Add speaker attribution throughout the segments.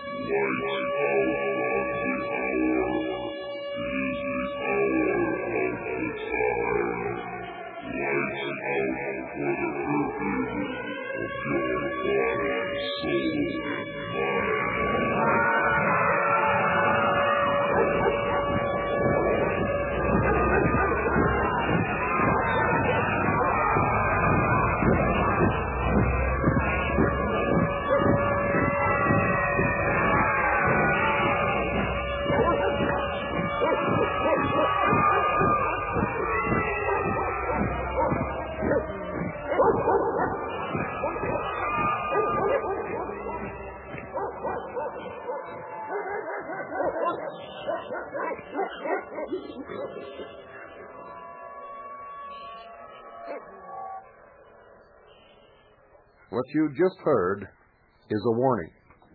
Speaker 1: What you just heard is a warning.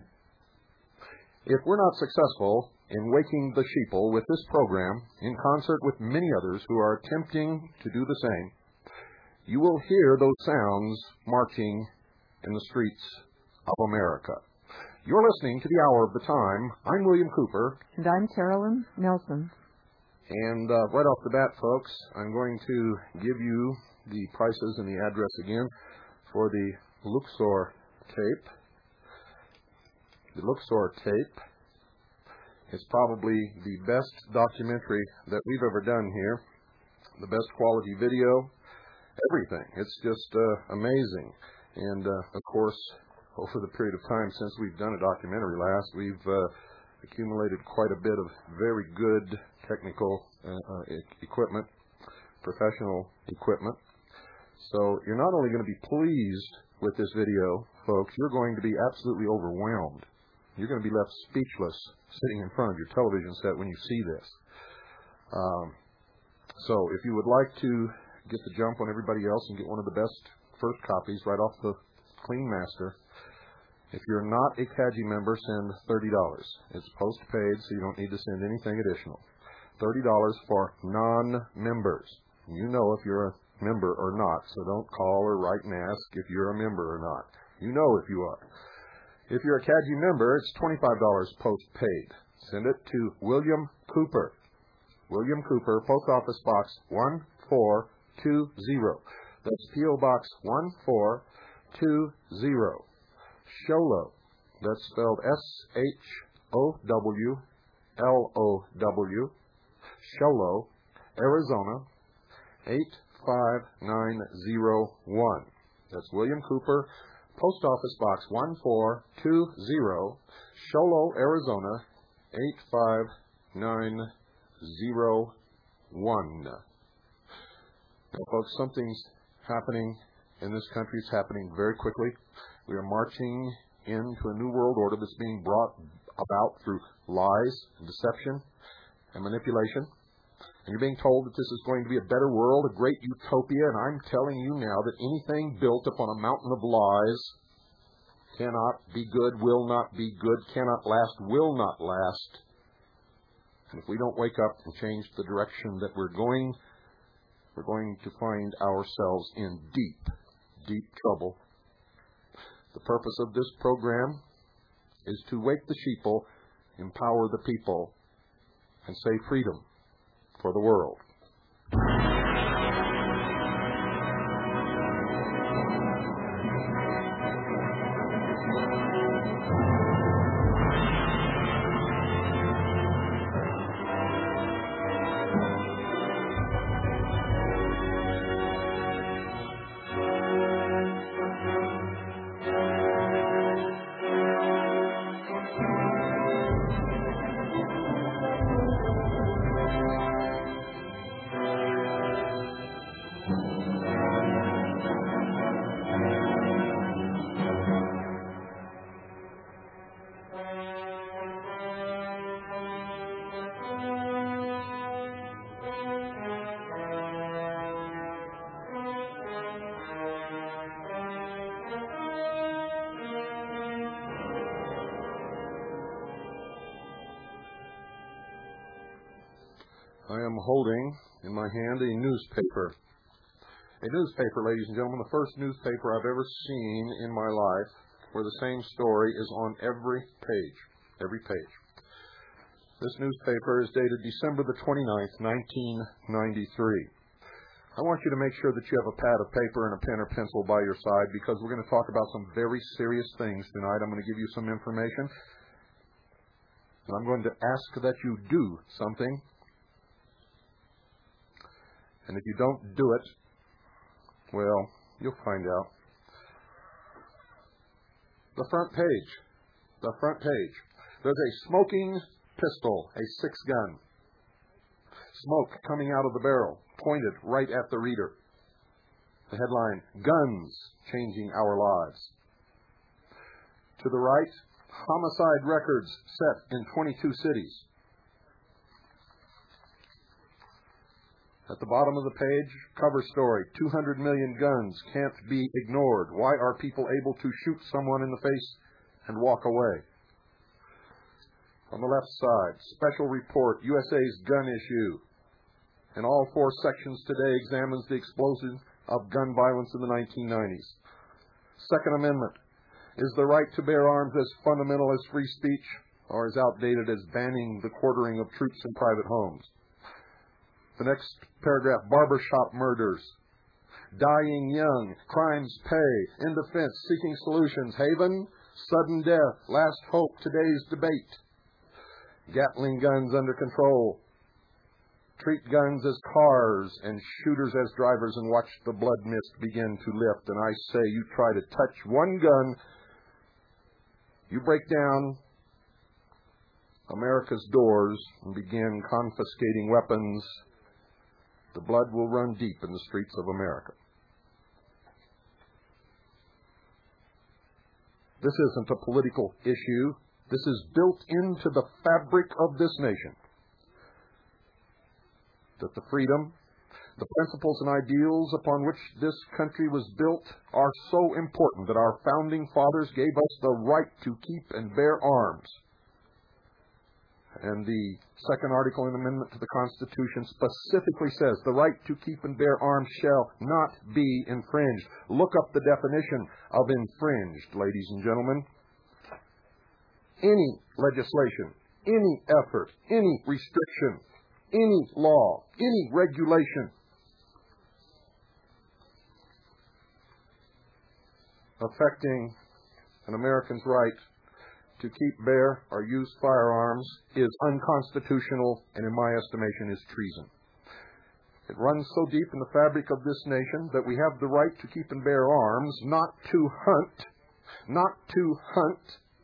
Speaker 1: If we're not successful in waking the sheeple with this program, in concert with many others who are attempting to do the same, you will hear those sounds marching in the streets of America. You're listening to the Hour of the Time. I'm William Cooper.
Speaker 2: And I'm Carolyn Nelson.
Speaker 1: And right off the bat, folks, I'm going to give you the prices and the address again for the Luxor tape. The Luxor tape is probably the best documentary that we've ever done here. The best quality video, everything. It's just amazing. And, of course, over the period of time since we've done a documentary last, we've accumulated quite a bit of very good technical equipment, professional equipment. So you're not only going to be pleased with this video, folks, you're going to be absolutely overwhelmed. You're going to be left speechless sitting in front of your television set when you see this. So if you would like to get the jump on everybody else and get one of the best first copies right off the Clean Master, if you're not a CAGI member, send $30. It's post-paid, so you don't need to send anything additional. $30 for non-members. You know if you're a member or not, so don't call or write and ask if you're a member or not. You know if you are. If you're a CAGI member, it's $25 post-paid. Send it to William Cooper. William Cooper, Post Office Box 1420. That's P.O. Box 1420. Sholo. That's spelled S-H-O-W-L-O-W. Sholo, Arizona, 85901. That's William Cooper, Post Office Box 1420, Sholo, Arizona, 85901. Now, folks, something's happening in this country. It's happening very quickly. We are marching into a new world order that's being brought about through lies, deception, and manipulation. And you're being told that this is going to be a better world, a great utopia, and I'm telling you now that anything built upon a mountain of lies cannot be good, will not be good, cannot last, will not last. And if we don't wake up and change the direction that we're going to find ourselves in deep, deep trouble. The purpose of this program is to wake the sheeple, empower the people, and say freedom for the world. I am holding in my hand a newspaper. A newspaper, ladies and gentlemen, the first newspaper I've ever seen in my life where the same story is on every page. every page. This newspaper is dated December the 29th, 1993. I want you to make sure that you have a pad of paper and a pen or pencil by your side, because we're going to talk about some very serious things tonight. I'm going to give you some information, and I'm going to ask that you do something. And if you don't do it, well, you'll find out. The front page. The front page. There's a smoking pistol, a 6-gun. Smoke coming out of the barrel, pointed right at the reader. The headline, Guns Changing Our Lives. To the right, homicide records set in 22 cities. At the bottom of the page, cover story, 200 million guns can't be ignored. Why are people able to shoot someone in the face and walk away? On the left side, special report, USA's gun issue. In all 4 sections today examines the explosion of gun violence in the 1990s. Second Amendment. Is the right to bear arms as fundamental as free speech, or as outdated as banning the quartering of troops in private homes? The next paragraph, barbershop murders. Dying young, crimes pay, in defense, seeking solutions, haven, sudden death, last hope, today's debate. Gatling guns under control. Treat guns as cars and shooters as drivers, and watch the blood mist begin to lift. And I say, you try to touch one gun, you break down America's doors and begin confiscating weapons, the blood will run deep in the streets of America. This isn't a political issue. This is built into the fabric of this nation. That the freedom, the principles and ideals upon which this country was built are so important that our founding fathers gave us the right to keep and bear arms. And the second article and amendment to the Constitution specifically says the right to keep and bear arms shall not be infringed. Look up the definition of infringed, ladies and gentlemen. Any legislation, any effort, any restriction, any law, any regulation affecting an American's right to keep, bear, or use firearms is unconstitutional, and in my estimation is treason. It runs so deep in the fabric of this nation that we have the right to keep and bear arms, not to hunt.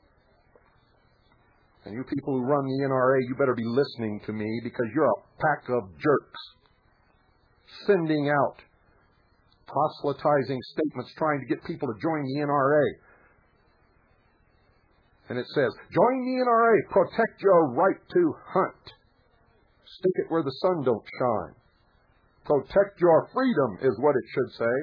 Speaker 1: And you people who run the NRA, you better be listening to me, because you're a pack of jerks sending out proselytizing statements trying to get people to join the NRA. And it says, join the NRA, protect your right to hunt. Stick it where the sun don't shine. Protect your freedom is what it should say.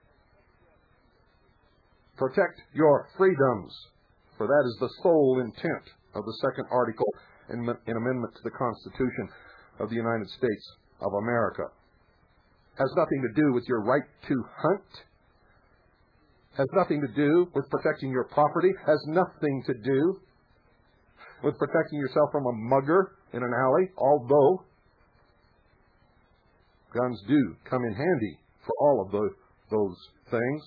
Speaker 1: Protect your freedoms, for that is the sole intent of the second article in amendment to the Constitution of the United States of America. Has nothing to do with your right to hunt. Has nothing to do with protecting your property. Has nothing to do with protecting yourself from a mugger in an alley, although guns do come in handy for all of those things.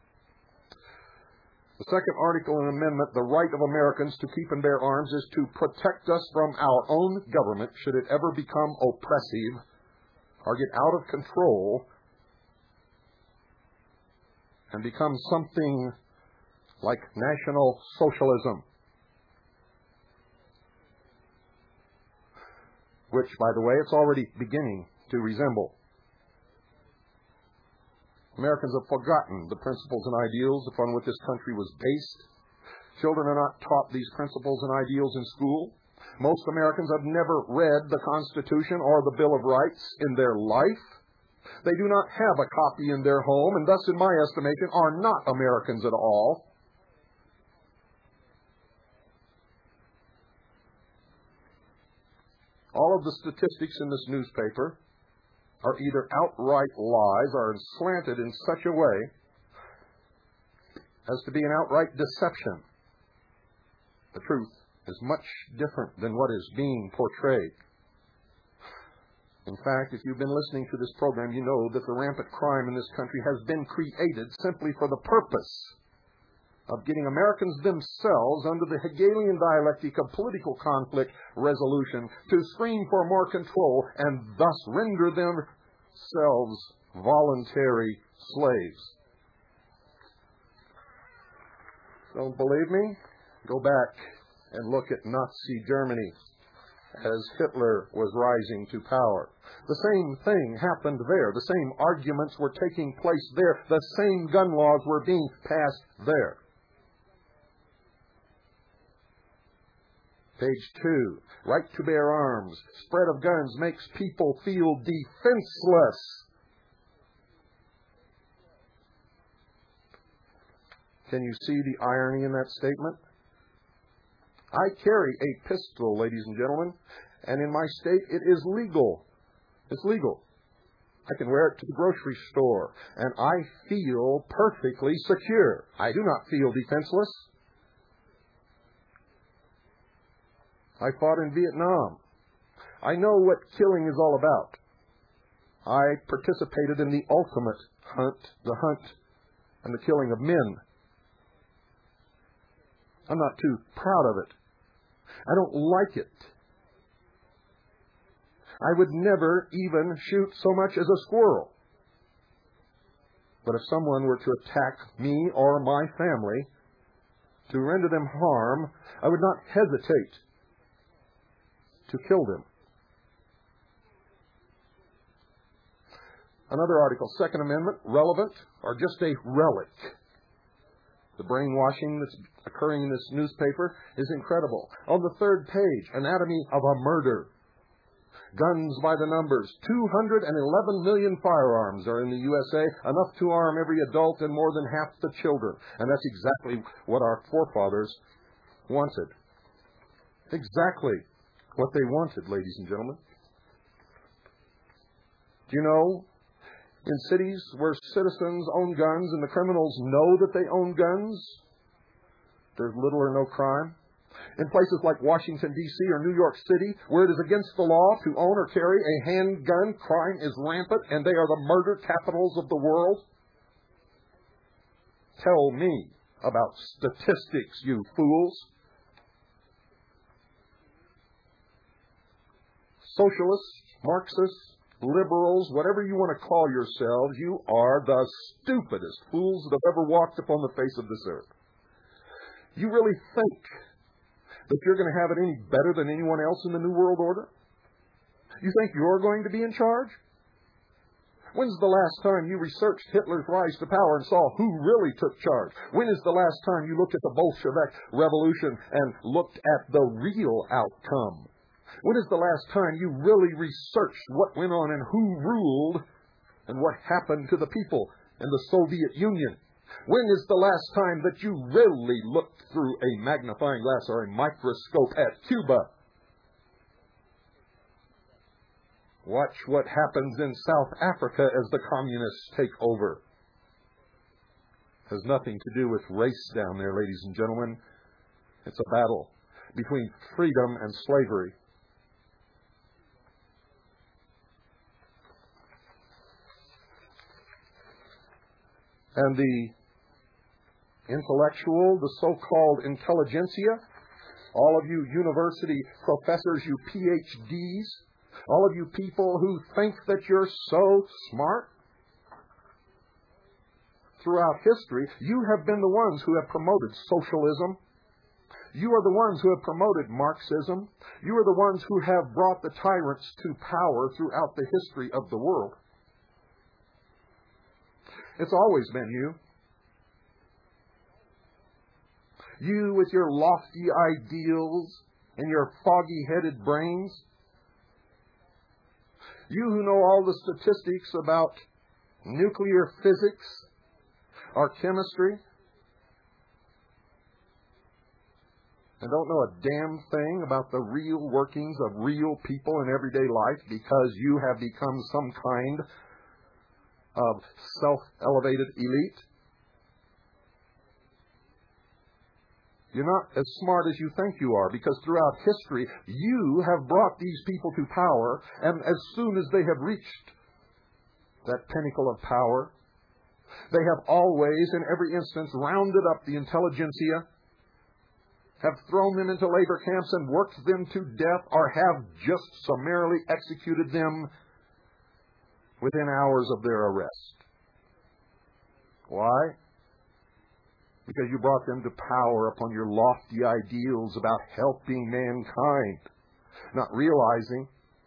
Speaker 1: The second article and amendment, the right of Americans to keep and bear arms, is to protect us from our own government should it ever become oppressive or get out of control and become something like National Socialism, which, by the way, it's already beginning to resemble. Americans have forgotten the principles and ideals upon which this country was based. Children are not taught these principles and ideals in school. Most Americans have never read the Constitution or the Bill of Rights in their life. They do not have a copy in their home, and thus, in my estimation, are not Americans at all. All of the statistics in this newspaper are either outright lies or slanted in such a way as to be an outright deception. The truth is much different than what is being portrayed. In fact, if you've been listening to this program, you know that the rampant crime in this country has been created simply for the purpose of getting Americans themselves under the Hegelian dialectic of political conflict resolution to scream for more control and thus render themselves voluntary slaves. Don't believe me? Go back and look at Nazi Germany as Hitler was rising to power. The same thing happened there. The same arguments were taking place there. The same gun laws were being passed there. Page 2. Right to bear arms. Spread of guns makes people feel defenseless. Can you see the irony in that statement? I carry a pistol, ladies and gentlemen, and in my state it is legal. It's legal. I can wear it to the grocery store, and I feel perfectly secure. I do not feel defenseless. I fought in Vietnam. I know what killing is all about. I participated in the ultimate hunt, the hunt and the killing of men. I'm not too proud of it. I don't like it. I would never even shoot so much as a squirrel. But if someone were to attack me or my family, to render them harm, I would not hesitate to kill them. Another article, Second Amendment, relevant or just a relic? The brainwashing that's occurring in this newspaper is incredible. On the third page, Anatomy of a Murder. Guns by the numbers. 211 million firearms are in the USA, enough to arm every adult and more than half the children. And that's exactly what our forefathers wanted. Exactly what they wanted, ladies and gentlemen. Do you know, in cities where citizens own guns and the criminals know that they own guns, there's little or no crime. In places like Washington, D.C. or New York City, where it is against the law to own or carry a handgun, crime is rampant, and they are the murder capitals of the world. Tell me about statistics, you fools. Socialists, Marxists, liberals, whatever you want to call yourselves, you are the stupidest fools that have ever walked upon the face of this earth. You really think that you're going to have it any better than anyone else in the New World Order? You think you're going to be in charge? When's the last time you researched Hitler's rise to power and saw who really took charge? When is the last time you looked at the Bolshevik Revolution and looked at the real outcome? When is the last time you really researched what went on and who ruled and what happened to the people in the Soviet Union? When is the last time that you really looked through a magnifying glass or a microscope at Cuba? Watch what happens in South Africa as the communists take over. It has nothing to do with race down there, ladies and gentlemen. It's a battle between freedom and slavery. And the intellectual, the so-called intelligentsia, all of you university professors, you PhDs, all of you people who think that you're so smart, throughout history, you have been the ones who have promoted socialism. You are the ones who have promoted Marxism. You are the ones who have brought the tyrants to power throughout the history of the world. It's always been you. You with your lofty ideals and your foggy-headed brains. You who know all the statistics about nuclear physics or chemistry and don't know a damn thing about the real workings of real people in everyday life because you have become some kind of self-elevated elite. You're not as smart as you think you are, because throughout history, you have brought these people to power, and as soon as they have reached that pinnacle of power, they have always, in every instance, rounded up the intelligentsia, have thrown them into labor camps and worked them to death, or have just summarily executed them within hours of their arrest. Why? Because you brought them to power upon your lofty ideals about helping mankind, not realizing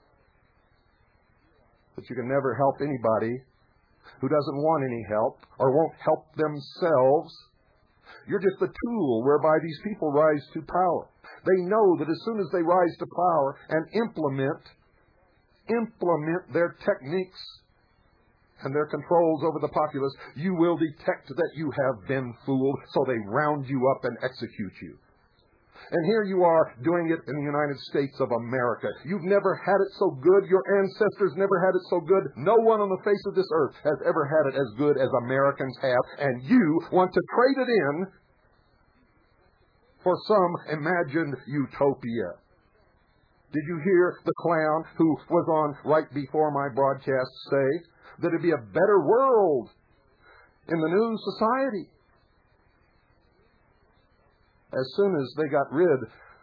Speaker 1: that you can never help anybody who doesn't want any help or won't help themselves. You're just the tool whereby these people rise to power. They know that as soon as they rise to power and implement their techniques and their controls over the populace, you will detect that you have been fooled, so they round you up and execute you. And here you are doing it in the United States of America. You've never had it so good. Your ancestors never had it so good. No one on the face of this earth has ever had it as good as Americans have. And you want to trade it in for some imagined utopia. Did you hear the clown who was on right before my broadcast say that it'd be a better world in the new society? As soon as they got rid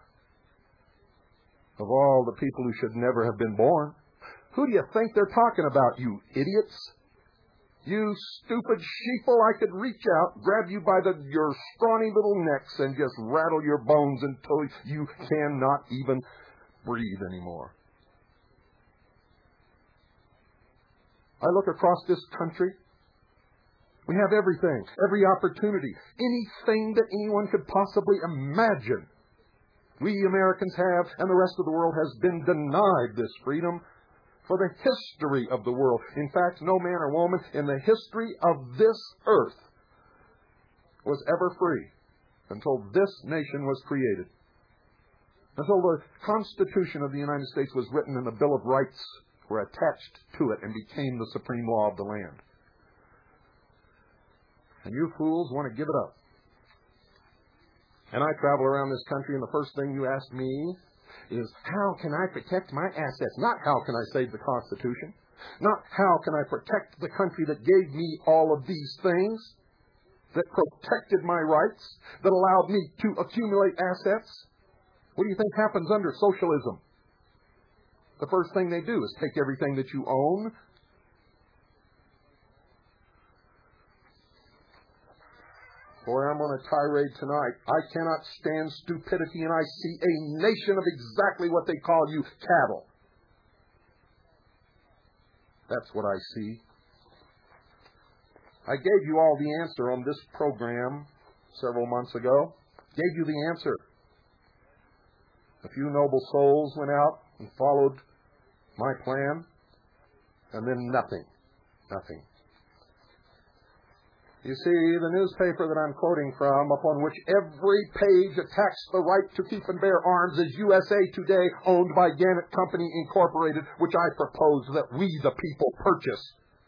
Speaker 1: of all the people who should never have been born. Who do you think they're talking about, you idiots? You stupid sheeple, I could reach out, grab you by your scrawny little necks and just rattle your bones until you cannot even breathe anymore. I look across this country. We have everything, every opportunity, anything that anyone could possibly imagine. We Americans have, and the rest of the world has been denied this freedom for the history of the world. In fact, no man or woman in the history of this earth was ever free until this nation was created. Until the Constitution of the United States was written and the Bill of Rights were attached to it and became the supreme law of the land. And you fools want to give it up. And I travel around this country, and the first thing you ask me is, how can I protect my assets? Not how can I save the Constitution. Not how can I protect the country that gave me all of these things, that protected my rights, that allowed me to accumulate assets. What do you think happens under socialism? The first thing they do is take everything that you own. Boy, I'm on a tirade tonight. I cannot stand stupidity, and I see a nation of exactly what they call you, cattle. That's what I see. I gave you all the answer on this program several months ago. Gave you the answer. A few noble souls went out and followed my plan, and then nothing. Nothing. You see, the newspaper that I'm quoting from, upon which every page attacks the right to keep and bear arms, is USA Today, owned by Gannett Company, Incorporated, which I propose that we, the people, purchase.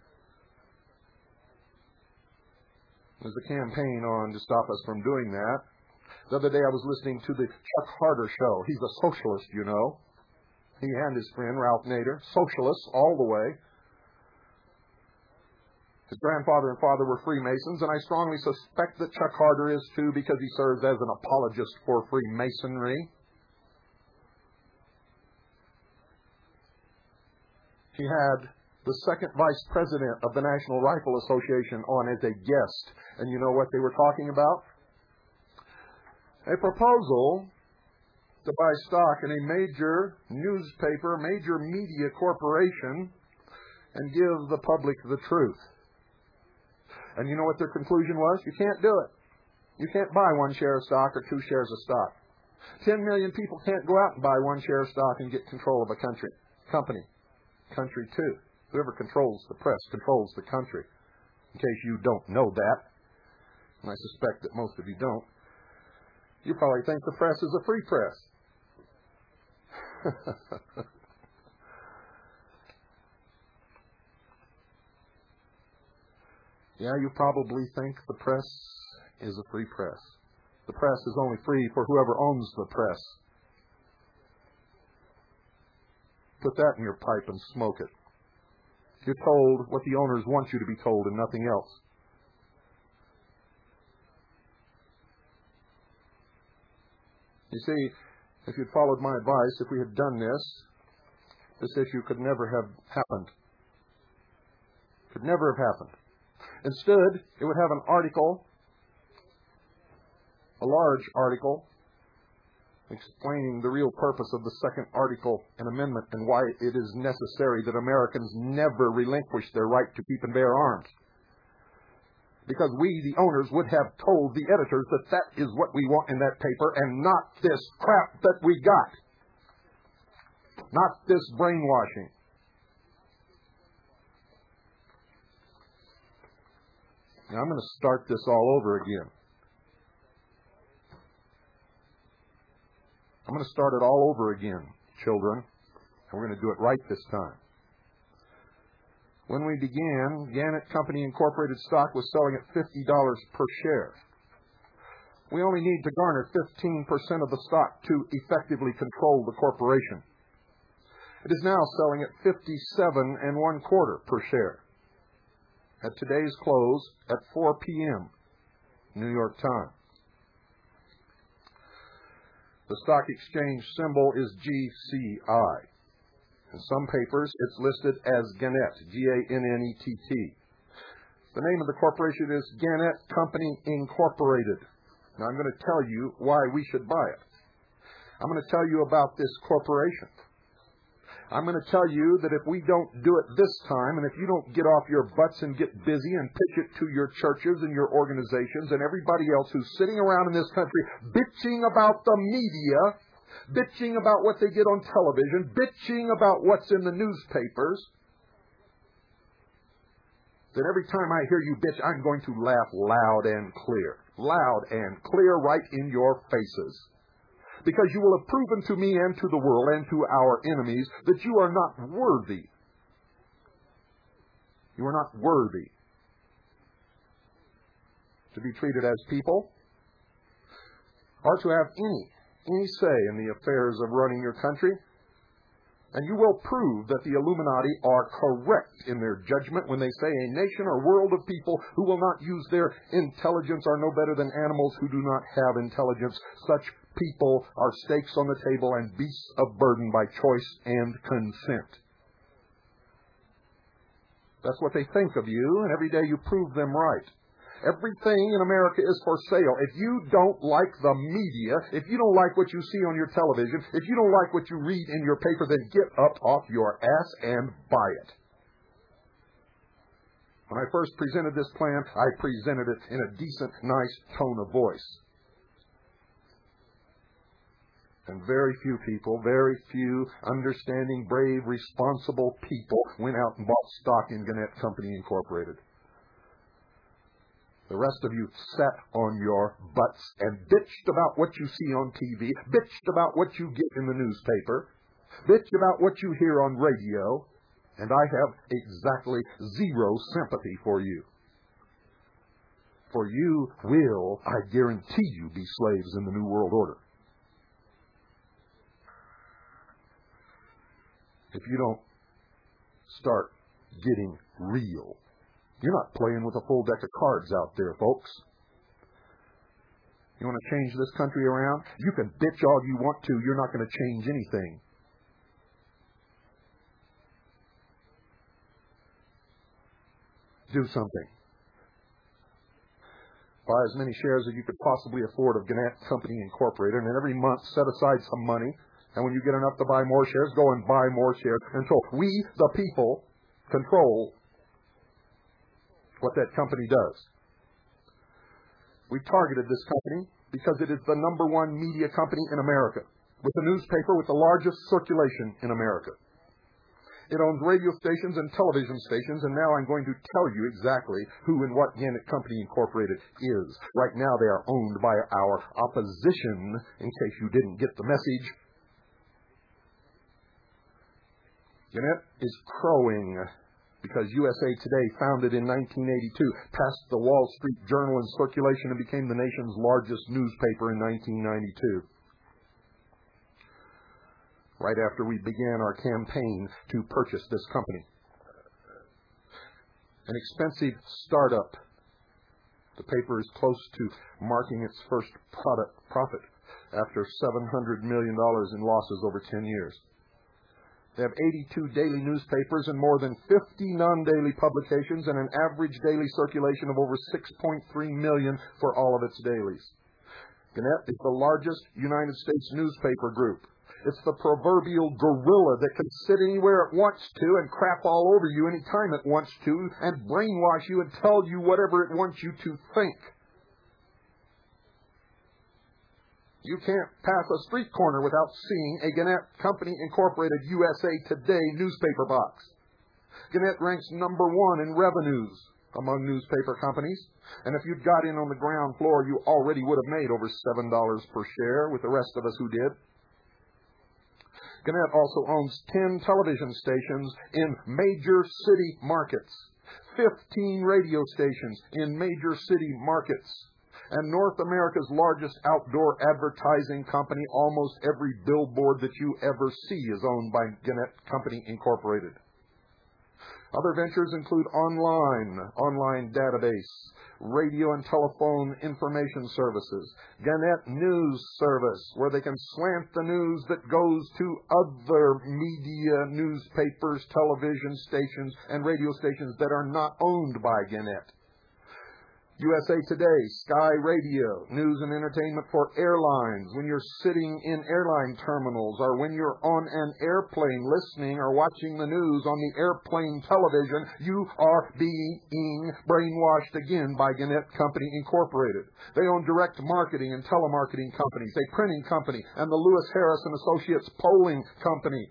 Speaker 1: There's a campaign on to stop us from doing that. The other day I was listening to the Chuck Harder show. He's a socialist, you know. He and his friend, Ralph Nader, socialists all the way. His grandfather and father were Freemasons, and I strongly suspect that Chuck Harder is too, because he serves as an apologist for Freemasonry. He had the second vice president of the National Rifle Association on as a guest. And you know what they were talking about? A proposal to buy stock in a major newspaper, major media corporation, and give the public the truth. And you know what their conclusion was? You can't do it. You can't buy 1 share of stock or 2 shares of stock. 10 million people can't go out and buy 1 share of stock and get control of a company. Country too. Whoever controls the press controls the country. In case you don't know that, and I suspect that most of you don't, you probably think the press is a free press. Yeah, you probably think the press is a free press. The press is only free for whoever owns the press. Put that in your pipe and smoke it. You're told what the owners want you to be told and nothing else. You see, if you'd followed my advice, if we had done this issue could never have happened. Could never have happened. Instead, it would have an article, a large article, explaining the real purpose of the second article and amendment and why it is necessary that Americans never relinquish their right to keep and bear arms. Because we, the owners, would have told the editors that that is what we want in that paper and not this crap that we got. Not this brainwashing. Now, I'm going to start this all over again. I'm going to start it all over again, children, and we're going to do it right this time. When we began, Gannett Company Incorporated stock was selling at $50 per share. We only need to garner 15% of the stock to effectively control the corporation. It is now selling at 57 1/4 per share. At today's close, at 4 p.m., New York time. The stock exchange symbol is GCI. In some papers, it's listed as Gannett, G-A-N-N-E-T-T. The name of the corporation is Gannett Company Incorporated. Now, I'm going to tell you why we should buy it. I'm going to tell you about this corporation. I'm going to tell you that if we don't do it this time, and if you don't get off your butts and get busy and pitch it to your churches and your organizations and everybody else who's sitting around in this country bitching about the media, bitching about what they get on television, bitching about what's in the newspapers, then every time I hear you bitch, I'm going to laugh loud and clear right in your faces. Because you will have proven to me and to the world and to our enemies that you are not worthy. You are not worthy to be treated as people or to have any say in the affairs of running your country. And you will prove that the Illuminati are correct in their judgment when they say a nation or world of people who will not use their intelligence are no better than animals who do not have intelligence. Such people are stakes on the table and beasts of burden by choice and consent. That's what they think of you, and every day you prove them right. Everything in America is for sale. If you don't like the media, if you don't like what you see on your television, if you don't like what you read in your paper, then get up off your ass and buy it. When I first presented this plan, I presented it in a decent, nice tone of voice. And very few people, very few understanding, brave, responsible people went out and bought stock in Gannett Company Incorporated. The rest of you sat on your butts and bitched about what you see on TV, bitched about what you get in the newspaper, bitched about what you hear on radio, and I have exactly zero sympathy for you. For you will, I guarantee you, be slaves in the New World Order. If you don't start getting real. You're not playing with a full deck of cards out there, folks. You want to change this country around? You can bitch all you want to. You're not going to change anything. Do something. Buy as many shares as you could possibly afford of Gannett Company Incorporated, and every month set aside some money. And when you get enough to buy more shares, go and buy more shares until we, the people, control what that company does. We targeted this company because it is the #1 media company in America, with a newspaper with the largest circulation in America. It owns radio stations and television stations, and now I'm going to tell you exactly who and what Gannett Company Incorporated is. Right now they are owned by our opposition, in case you didn't get the message. Gannett is crowing because USA Today, founded in 1982, passed the Wall Street Journal in circulation and became the nation's largest newspaper in 1992. Right after we began our campaign to purchase this company. An expensive startup. The paper is close to marking its first profit after $700 million in losses over 10 years. They have 82 daily newspapers and more than 50 non-daily publications and an average daily circulation of over 6.3 million for all of its dailies. Gannett is the largest United States newspaper group. It's the proverbial gorilla that can sit anywhere it wants to and crap all over you anytime it wants to and brainwash you and tell you whatever it wants you to think. You can't pass a street corner without seeing a Gannett Company Incorporated USA Today newspaper box. Gannett ranks number 1 in revenues among newspaper companies. And if you'd got in on the ground floor, you already would have made over $7 per share with the rest of us who did. Gannett also owns 10 television stations in major city markets, 15 radio stations in major city markets, and North America's largest outdoor advertising company. Almost every billboard that you ever see is owned by Gannett Company Incorporated. Other ventures include online database, radio and telephone information services, Gannett News Service, where they can slant the news that goes to other media, newspapers, television stations, and radio stations that are not owned by Gannett. USA Today, Sky Radio, news and entertainment for airlines, when you're sitting in airline terminals or when you're on an airplane listening or watching the news on the airplane television, you are being brainwashed again by Gannett Company Incorporated. They own direct marketing and telemarketing companies, a printing company, and the Lewis Harris and Associates polling company,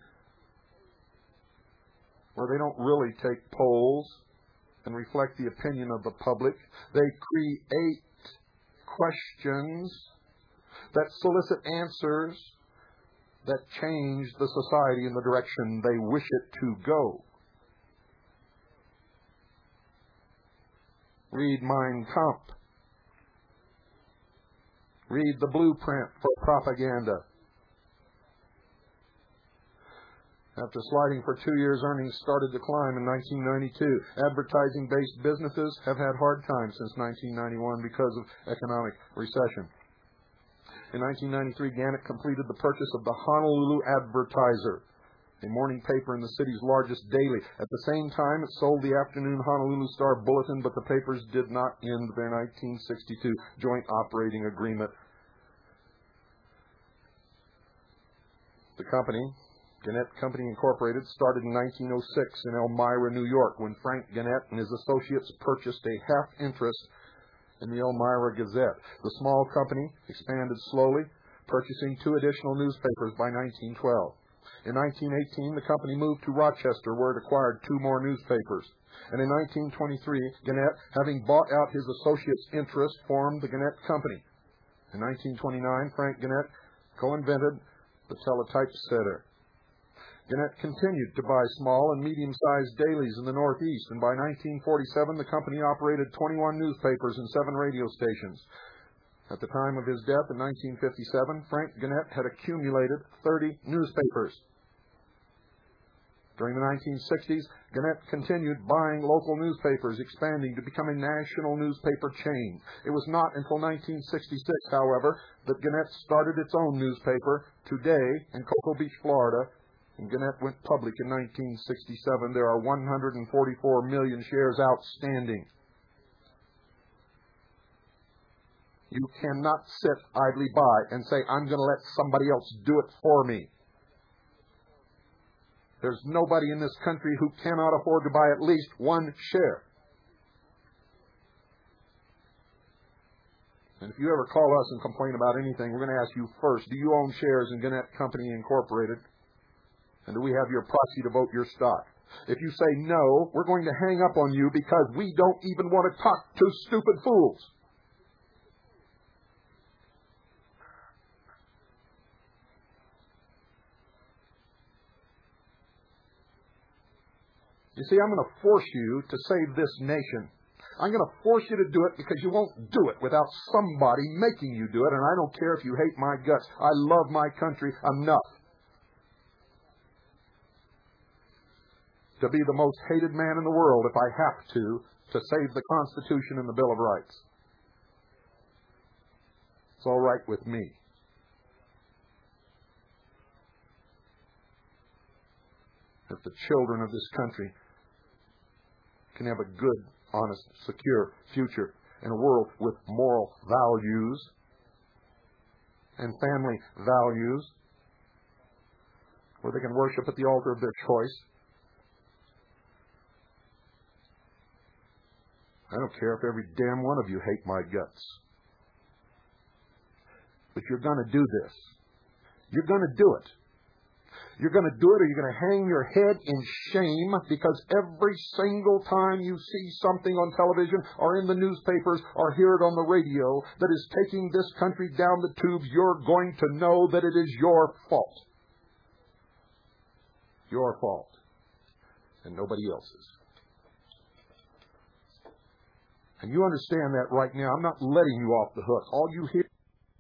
Speaker 1: where they don't really take polls and reflect the opinion of the public. They create questions that solicit answers that change the society in the direction they wish it to go. Read Mein Kampf. Read the blueprint for propaganda. After sliding for 2 years, earnings started to climb in 1992. Advertising-based businesses have had hard times since 1991 because of economic recession. In 1993, Gannett completed the purchase of the Honolulu Advertiser, a morning paper in the city's largest daily. At the same time, it sold the afternoon Honolulu Star Bulletin, but the papers did not end their 1962 joint operating agreement. The company, Gannett Company Incorporated, started in 1906 in Elmira, New York, when Frank Gannett and his associates purchased a half interest in the Elmira Gazette. The small company expanded slowly, purchasing 2 additional newspapers by 1912. In 1918, the company moved to Rochester, where it acquired 2 more newspapers. And in 1923, Gannett, having bought out his associates' interest, formed the Gannett Company. In 1929, Frank Gannett co-invented the teletypesetter. Gannett continued to buy small and medium-sized dailies in the Northeast, and by 1947, the company operated 21 newspapers and 7 radio stations. At the time of his death in 1957, Frank Gannett had accumulated 30 newspapers. During the 1960s, Gannett continued buying local newspapers, expanding to become a national newspaper chain. It was not until 1966, however, that Gannett started its own newspaper, Today, in Cocoa Beach, Florida. When Gannett went public in 1967, there are 144 million shares outstanding. You cannot sit idly by and say, I'm going to let somebody else do it for me. There's nobody in this country who cannot afford to buy at least 1 share. And if you ever call us and complain about anything, we're going to ask you first, do you own shares in Gannett Company Incorporated? And do we have your proxy to vote your stock? If you say no, we're going to hang up on you because we don't even want to talk to stupid fools. You see, I'm going to force you to save this nation. I'm going to force you to do it because you won't do it without somebody making you do it, and I don't care if you hate my guts. I love my country enough to be the most hated man in the world if I have to save the Constitution and the Bill of Rights. It's all right with me. If the children of this country can have a good, honest, secure future in a world with moral values and family values, where they can worship at the altar of their choice. I don't care if every damn one of you hate my guts. But you're going to do this. You're going to do it. You're going to do it, or you're going to hang your head in shame, because every single time you see something on television or in the newspapers or hear it on the radio that is taking this country down the tubes, you're going to know that it is your fault. Your fault. And nobody else's. And you understand that right now. I'm not letting you off the hook. All you hear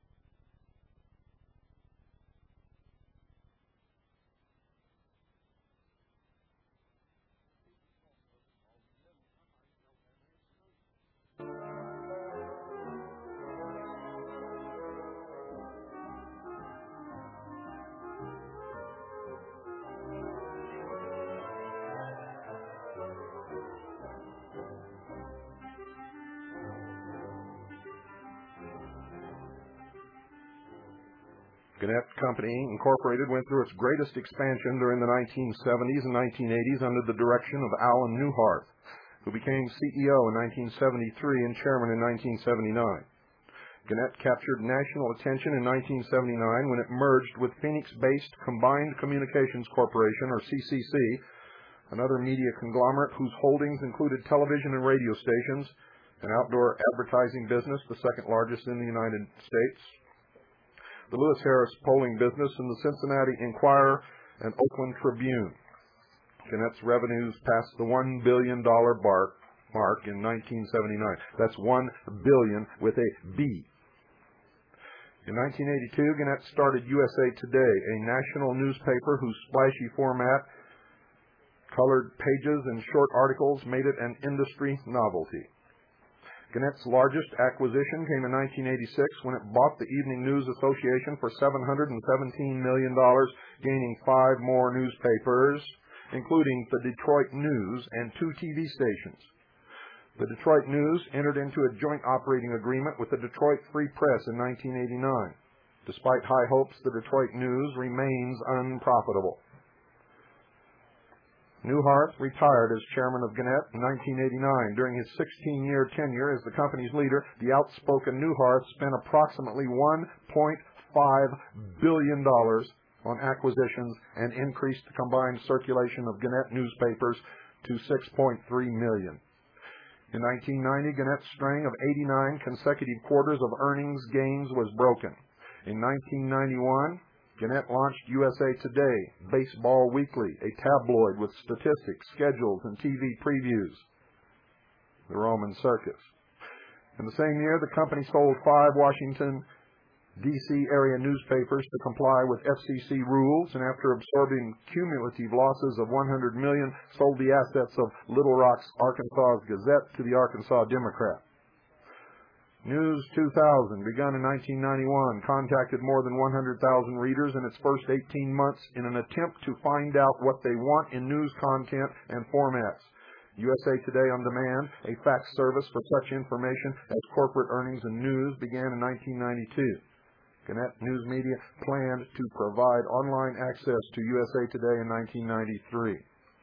Speaker 1: Gannett Company Incorporated went through its greatest expansion during the 1970s and 1980s under the direction of Alan Newhart, who became CEO in 1973 and chairman in 1979. Gannett captured national attention in 1979 when it merged with Phoenix-based Combined Communications Corporation, or CCC, another media conglomerate whose holdings included television and radio stations, an outdoor advertising business, the second largest in the United States, the Lewis Harris polling business, and the Cincinnati Enquirer and Oakland Tribune. Gannett's revenues passed the $1 billion mark in 1979. That's $1 billion with a B. In 1982, Gannett started USA Today, a national newspaper whose splashy format, colored pages, and short articles made it an industry novelty. Gannett's largest acquisition came in 1986 when it bought the Evening News Association for $717 million, gaining 5 more newspapers, including the Detroit News and 2 TV stations. The Detroit News entered into a joint operating agreement with the Detroit Free Press in 1989. Despite high hopes, the Detroit News remains unprofitable. Newhart retired as chairman of Gannett in 1989. During his 16-year tenure as the company's leader, the outspoken Newhart spent approximately $1.5 billion on acquisitions and increased the combined circulation of Gannett newspapers to 6.3 million. In 1990, Gannett's string of 89 consecutive quarters of earnings gains was broken. In 1991, Gannett launched USA Today, Baseball Weekly, a tabloid with statistics, schedules, and TV previews. The Roman Circus. In the same year, the company sold 5 Washington, D.C. area newspapers to comply with FCC rules, and after absorbing cumulative losses of $100 million, sold the assets of Little Rock's Arkansas Gazette to the Arkansas Democrat. News 2000, begun in 1991, contacted more than 100,000 readers in its first 18 months in an attempt to find out what they want in news content and formats. USA Today On Demand, a fax service for such information as corporate earnings and news, began in 1992. Gannett News Media planned to provide online access to USA Today in 1993.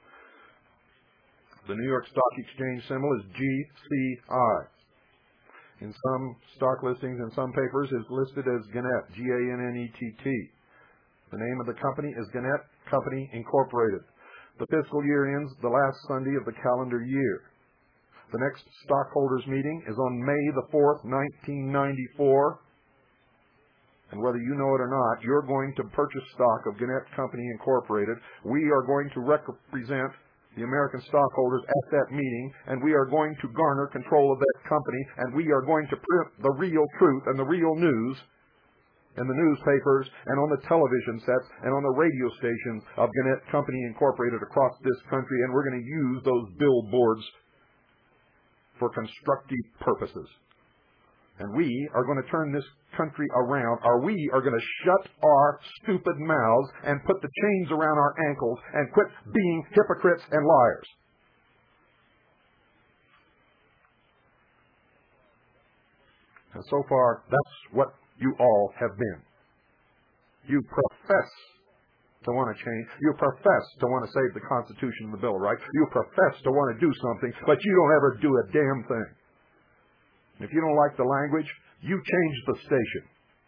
Speaker 1: The New York Stock Exchange symbol is GCI. In some stock listings and some papers is listed as Gannett, G-A-N-N-E-T-T. The name of the company is Gannett Company Incorporated. The fiscal year ends the last Sunday of the calendar year. The next stockholders meeting is on May the 4th, 1994. And whether you know it or not, you're going to purchase stock of Gannett Company Incorporated. We are going to represent the American stockholders at that meeting, and we are going to garner control of that company, and we are going to print the real truth and the real news in the newspapers and on the television sets and on the radio stations of Gannett Company Incorporated across this country, and we're going to use those billboards for constructive purposes. And we are going to turn this country around, or we are going to shut our stupid mouths and put the chains around our ankles and quit being hypocrites and liars. And so far, that's what you all have been. You profess to want to change. You profess to want to save the Constitution and the Bill of Rights. You profess to want to do something, but you don't ever do a damn thing. If you don't like the language, you change the station.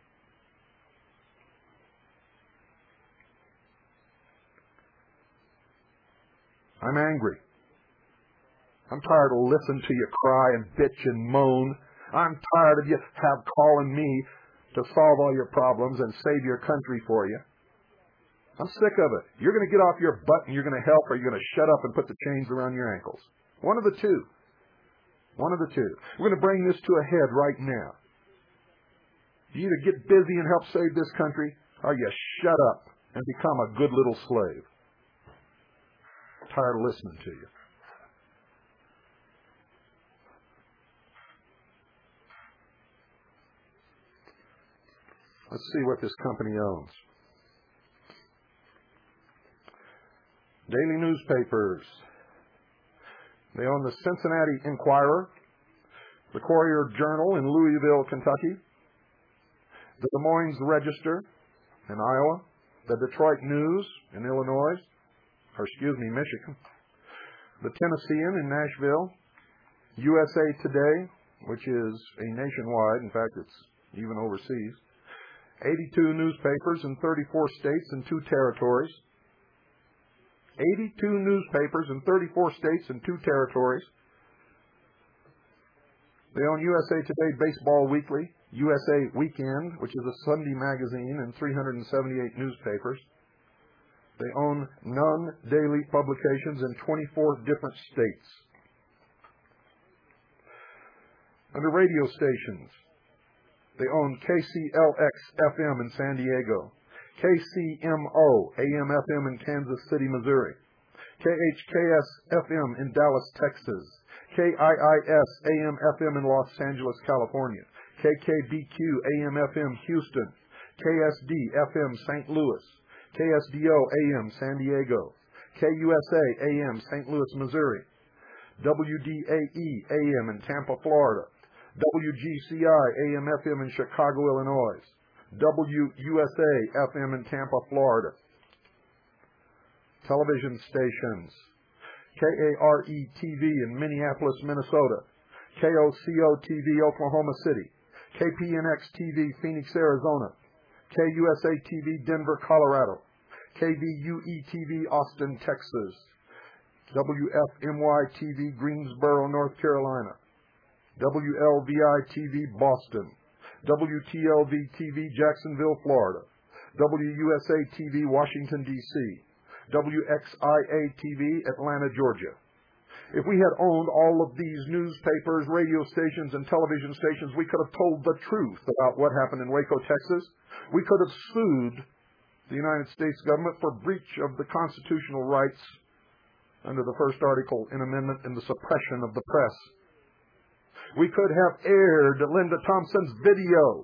Speaker 1: I'm angry. I'm tired of listening to you cry and bitch and moan. I'm tired of you calling me to solve all your problems and save your country for you. I'm sick of it. You're going to get off your butt and you're going to help, or you're going to shut up and put the chains around your ankles. One of the two. One of the two. We're going to bring this to a head right now. You either get busy and help save this country, or you shut up and become a good little slave. I'm tired of listening to you. Let's see what this company owns. Daily newspapers. They own the Cincinnati Enquirer, the Courier Journal in Louisville, Kentucky, the Des Moines Register in Iowa, the Detroit News in Michigan, the Tennessean in Nashville, USA Today, which is a nationwide, in fact, it's even overseas, 82 newspapers in 34 states and 2 territories. 82 newspapers in 34 states and 2 territories. They own USA Today Baseball Weekly, USA Weekend, which is a Sunday magazine, and 378 newspapers. They own non-daily publications in 24 different states. Under radio stations, they own KCLX-FM in San Diego, KCMO AM-FM in Kansas City, Missouri, KHKS-FM in Dallas, Texas, KIIS AM-FM in Los Angeles, California, KKBQ AM-FM Houston, KSD-FM St. Louis, KSDO AM San Diego, KUSA AM St. Louis, Missouri, WDAE AM in Tampa, Florida, WGCI AM-FM in Chicago, Illinois, WUSA FM in Tampa, Florida. Television stations. KARE-TV in Minneapolis, Minnesota. KOCO-TV, Oklahoma City. KPNX-TV, Phoenix, Arizona. KUSA-TV, Denver, Colorado. KVUE-TV, Austin, Texas. WFMY-TV, Greensboro, North Carolina. WLVI-TV, Boston. WTLV-TV, Jacksonville, Florida. WUSA-TV, Washington, D.C. WXIA-TV, Atlanta, Georgia. If we had owned all of these newspapers, radio stations, and television stations, we could have told the truth about what happened in Waco, Texas. We could have sued the United States government for breach of the constitutional rights under the first article in amendment and the suppression of the press. We could have aired Linda Thompson's video.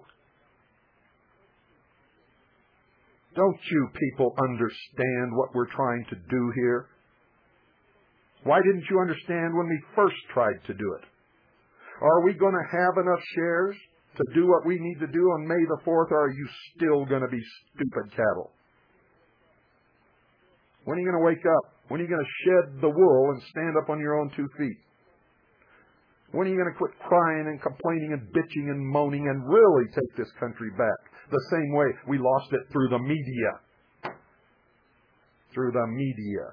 Speaker 1: Don't you people understand what we're trying to do here? Why didn't you understand when we first tried to do it? Are we going to have enough shares to do what we need to do on May the 4th, or are you still going to be stupid cattle? When are you going to wake up? When are you going to shed the wool and stand up on your own 2 feet? When are you going to quit crying and complaining and bitching and moaning and really take this country back the same way we lost it through the media? Through the media.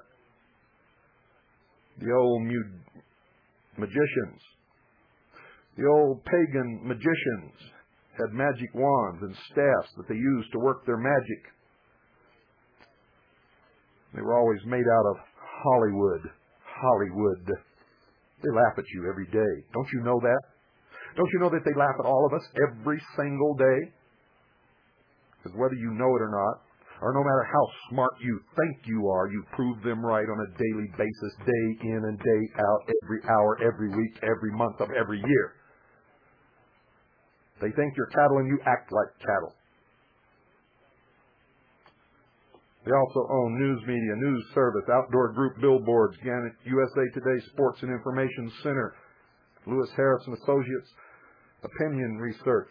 Speaker 1: The old magicians, the old pagan magicians had magic wands and staffs that they used to work their magic. They were always made out of Hollywood. They laugh at you every day. Don't you know that? Don't you know that they laugh at all of us every single day? Because whether you know it or not, or no matter how smart you think you are, you prove them right on a daily basis, day in and day out, every hour, every week, every month of every year. They think you're cattle and you act like cattle. They also own news media, news service, outdoor group billboards, Gannett, USA Today Sports and Information Center, Lewis Harris and Associates, Opinion Research.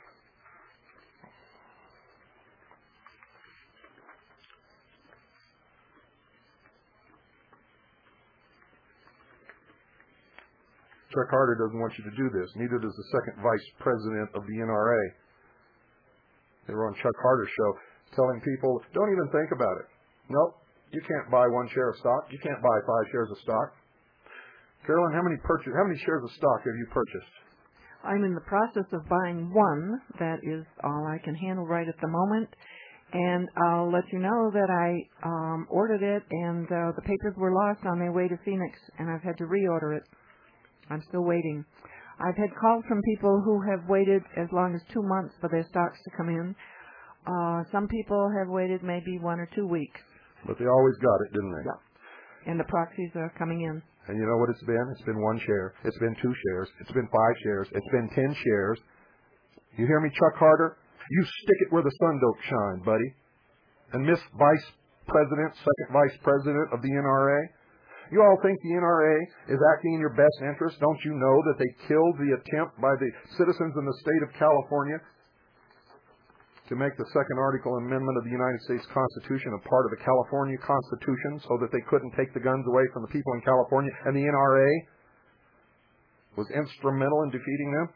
Speaker 1: Chuck Harder doesn't want you to do this. Neither does the second vice president of the NRA. They were on Chuck Harder's show telling people, don't even think about it. Nope, you can't buy 1 share of stock. You can't buy 5 shares of stock. Carolyn, how many shares of stock have you purchased?
Speaker 2: I'm in the process of buying 1. That is all I can handle right at the moment. And I'll let you know that I ordered it, and the papers were lost on their way to Phoenix, and I've had to reorder it. I'm still waiting. I've had calls from people who have waited as long as 2 months for their stocks to come in. Some people have waited maybe 1 or 2 weeks.
Speaker 1: But they always got it, didn't they?
Speaker 2: Yeah. And the proxies are coming in.
Speaker 1: And you know what it's been? It's been 1 share. It's been 2 shares. It's been 5 shares. It's been 10 shares. You hear me, Chuck Harder? You stick it where the sun don't shine, buddy. And Miss Vice President, second Vice President of the NRA, you all think the NRA is acting in your best interest? Don't you know that they killed the attempt by the citizens in the state of California to make the second article amendment of the United States Constitution a part of the California Constitution so that they couldn't take the guns away from the people in California, and the NRA was instrumental in defeating them?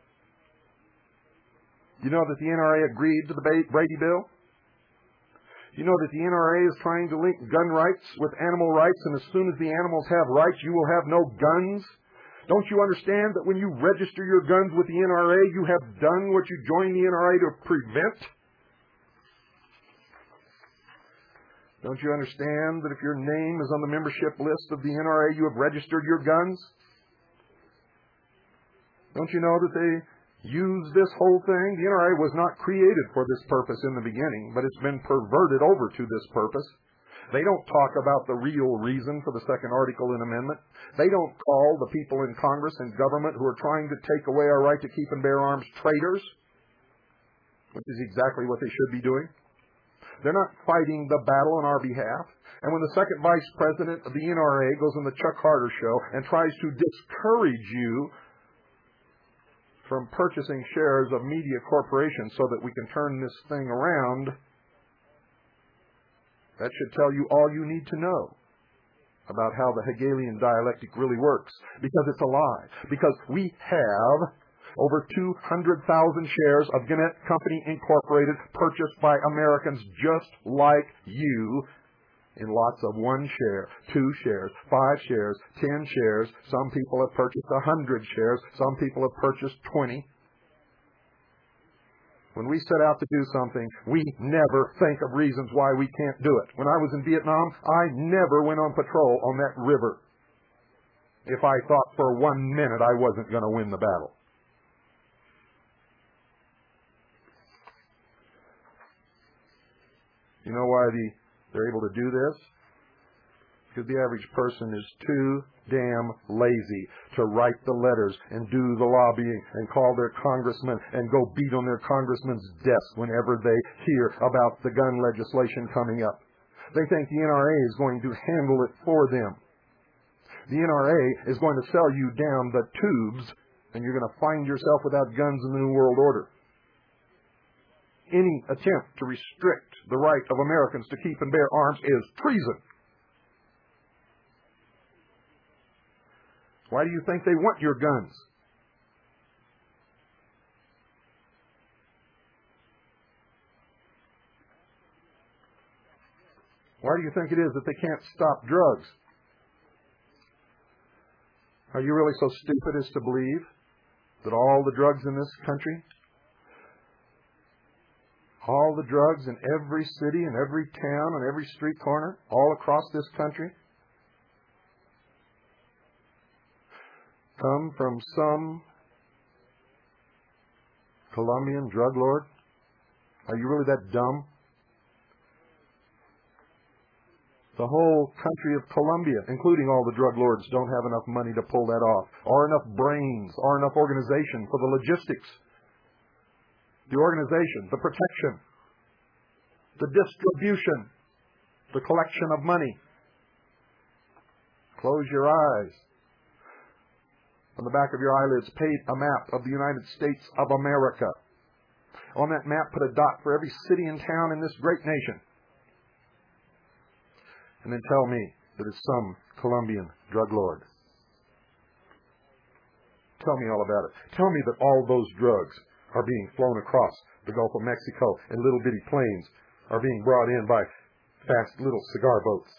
Speaker 1: You know that the NRA agreed to the Brady Bill? You know that the NRA is trying to link gun rights with animal rights, and as soon as the animals have rights, you will have no guns? Don't you understand that when you register your guns with the NRA, you have done what you joined the NRA to prevent? Don't you understand that if your name is on the membership list of the NRA, you have registered your guns? Don't you know that they use this whole thing? The NRA was not created for this purpose in the beginning, but it's been perverted over to this purpose. They don't talk about the real reason for the second article and amendment. They don't call the people in Congress and government who are trying to take away our right to keep and bear arms traitors, which is exactly what they should be doing. They're not fighting the battle on our behalf. And when the second vice president of the NRA goes on the Chuck Harder show and tries to discourage you from purchasing shares of media corporations so that we can turn this thing around, that should tell you all you need to know about how the Hegelian dialectic really works. Because it's a lie. Because we have over 200,000 shares of Gannett Company Incorporated purchased by Americans just like you in lots of 1 share, 2 shares, 5 shares, 10 shares. Some people have purchased 100 shares. Some people have purchased 20. When we set out to do something, we never think of reasons why we can't do it. When I was in Vietnam, I never went on patrol on that river if I thought for 1 minute I wasn't going to win the battle. You know why they're able to do this? Because the average person is too damn lazy to write the letters and do the lobbying and call their congressman and go beat on their congressman's desk whenever they hear about the gun legislation coming up. They think the NRA is going to handle it for them. The NRA is going to sell you down the tubes, and you're going to find yourself without guns in the New World Order. Any attempt to restrict the right of Americans to keep and bear arms is treason. Why do you think they want your guns? Why do you think it is that they can't stop drugs? Are you really so stupid as to believe that all the drugs in this country, all the drugs in every city and every town and every street corner, all across this country, come from some Colombian drug lord? Are you really that dumb? The whole country of Colombia, including all the drug lords, don't have enough money to pull that off, or enough brains, or enough organization for the logistics, the organization, the protection, the distribution, the collection of money. Close your eyes. On the back of your eyelids, paint a map of the United States of America. On that map, put a dot for every city and town in this great nation. And then tell me that it's some Colombian drug lord. Tell me all about it. Tell me that all those drugs are being flown across the Gulf of Mexico in little bitty planes, are being brought in by fast little cigar boats.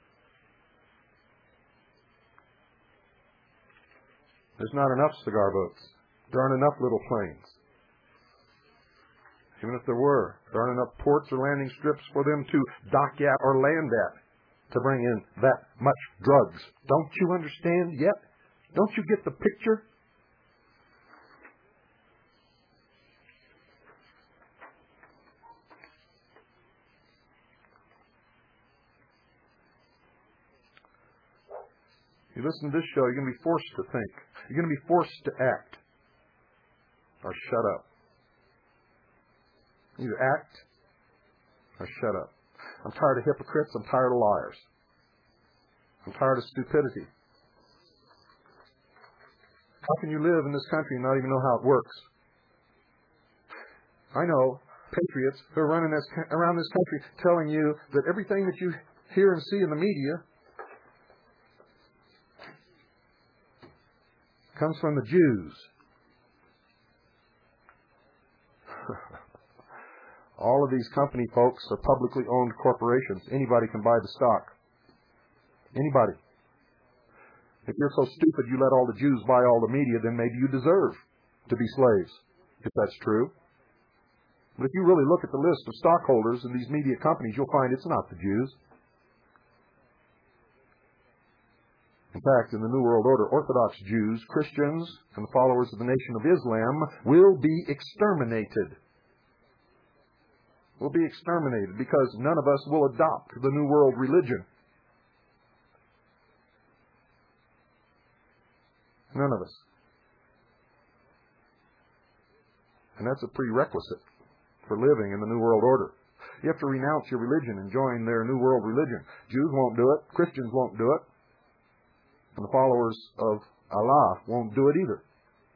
Speaker 1: There's not enough cigar boats. There aren't enough little planes. Even if there were, there aren't enough ports or landing strips for them to dock at or land at to bring in that much drugs. Don't you understand yet? Don't you get the picture? You listen to this show, you're going to be forced to think. You're going to be forced to act. Or shut up. Either act or shut up. I'm tired of hypocrites. I'm tired of liars. I'm tired of stupidity. How can you live in this country and not even know how it works? I know patriots who are running around this country telling you that everything that you hear and see in the media comes from the Jews. All of these company folks are publicly owned corporations. Anybody can buy the stock. Anybody. If you're so stupid you let all the Jews buy all the media, then maybe you deserve to be slaves, if that's true. But if you really look at the list of stockholders in these media companies, you'll find it's not the Jews. In fact, in the New World Order, Orthodox Jews, Christians, and the followers of the Nation of Islam will be exterminated. Will be exterminated because none of us will adopt the New World religion. None of us. And that's a prerequisite for living in the New World Order. You have to renounce your religion and join their New World religion. Jews won't do it. Christians won't do it. And the followers of Allah won't do it either.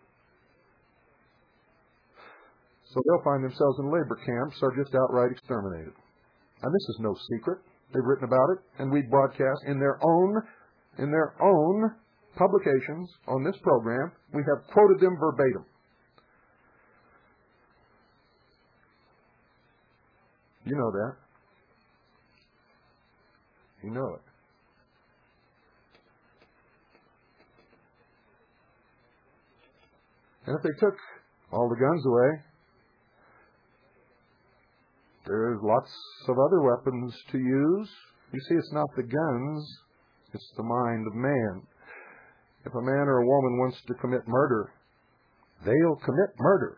Speaker 1: So they'll find themselves in labor camps or just outright exterminated. And this is no secret. They've written about it, and we broadcast in their own publications on this program. We have quoted them verbatim. You know that. You know it. And if they took all the guns away, there's lots of other weapons to use. You see, it's not the guns, it's the mind of man. If a man or a woman wants to commit murder, they'll commit murder.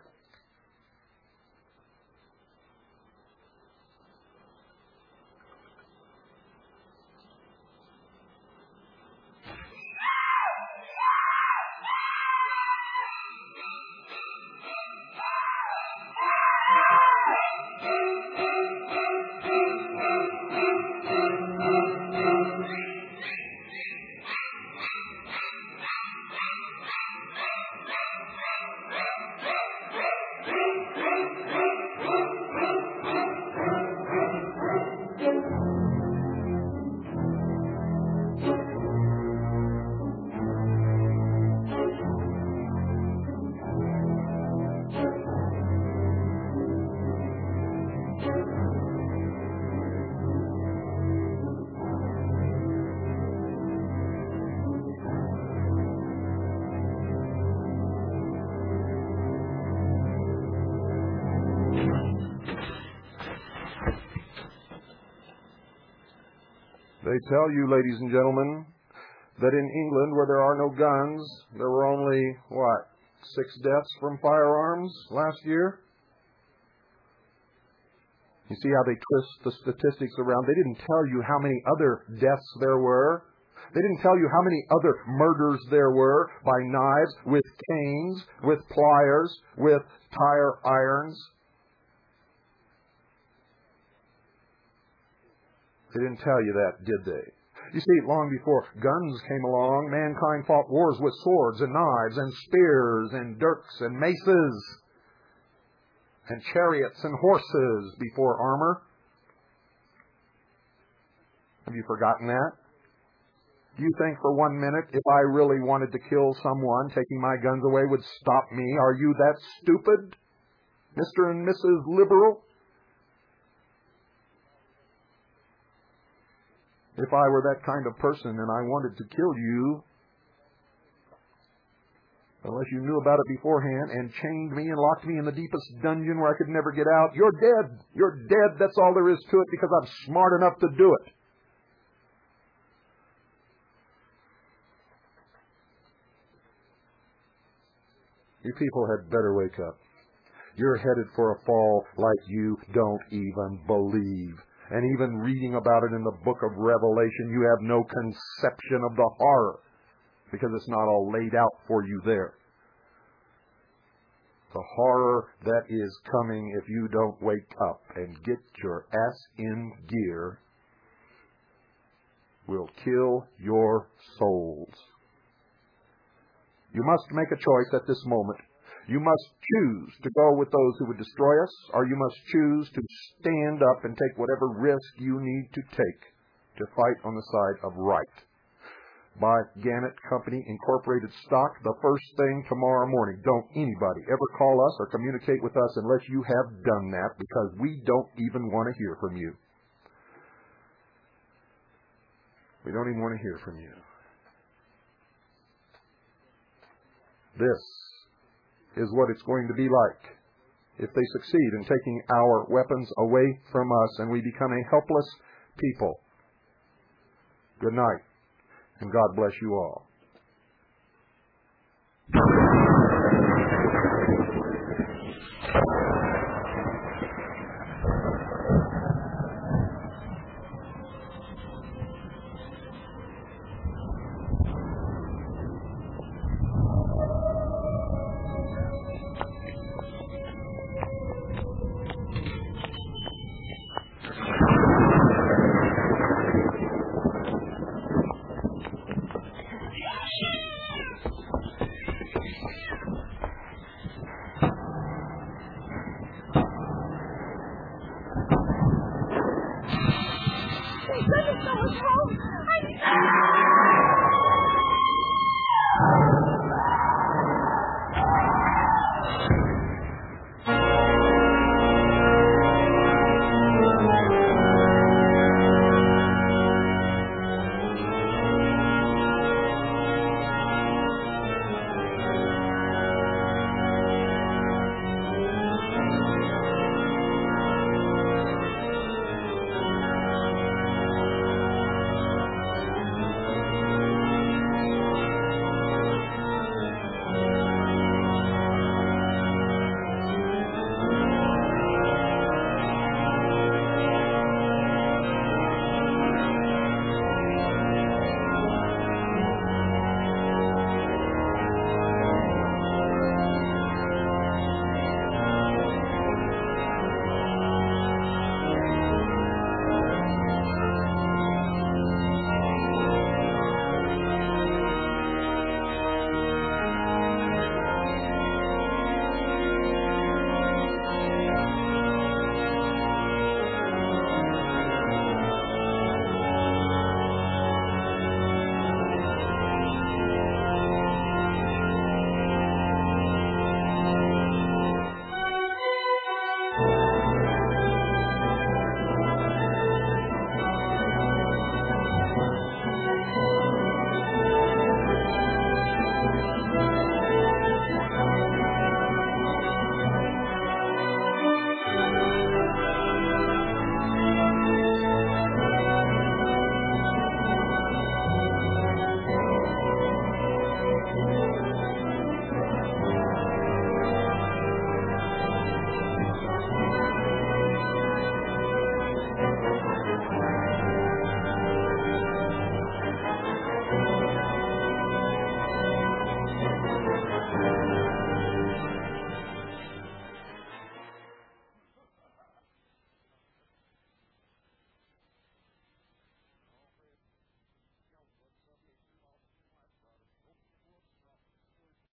Speaker 1: They tell you, ladies and gentlemen, that in England, where there are no guns, there were only, 6 deaths from firearms last year? You see how they twist the statistics around? They didn't tell you how many other deaths there were. They didn't tell you how many other murders there were by knives, with canes, with pliers, with tire irons. They didn't tell you that, did they? You see, long before guns came along, mankind fought wars with swords and knives and spears and dirks and maces and chariots and horses before armor. Have you forgotten that? Do you think for 1 minute if I really wanted to kill someone, taking my guns away would stop me? Are you that stupid, Mr. and Mrs. Liberal? If I were that kind of person and I wanted to kill you, unless you knew about it beforehand and chained me and locked me in the deepest dungeon where I could never get out, you're dead. You're dead. That's all there is to it, because I'm smart enough to do it. You people had better wake up. You're headed for a fall like you don't even believe. And even reading about it in the book of Revelation, you have no conception of the horror, because it's not all laid out for you there. The horror that is coming if you don't wake up and get your ass in gear will kill your souls. You must make a choice at this moment. You must choose to go with those who would destroy us, or you must choose to stand up and take whatever risk you need to take to fight on the side of right. Buy Gannett Company Incorporated stock the first thing tomorrow morning. Don't anybody ever call us or communicate with us unless you have done that, because we don't even want to hear from you. We don't even want to hear from you. This is what it's going to be like if they succeed in taking our weapons away from us and we become a helpless people. Good night, and God bless you all.
Speaker 3: Let us know what's wrong.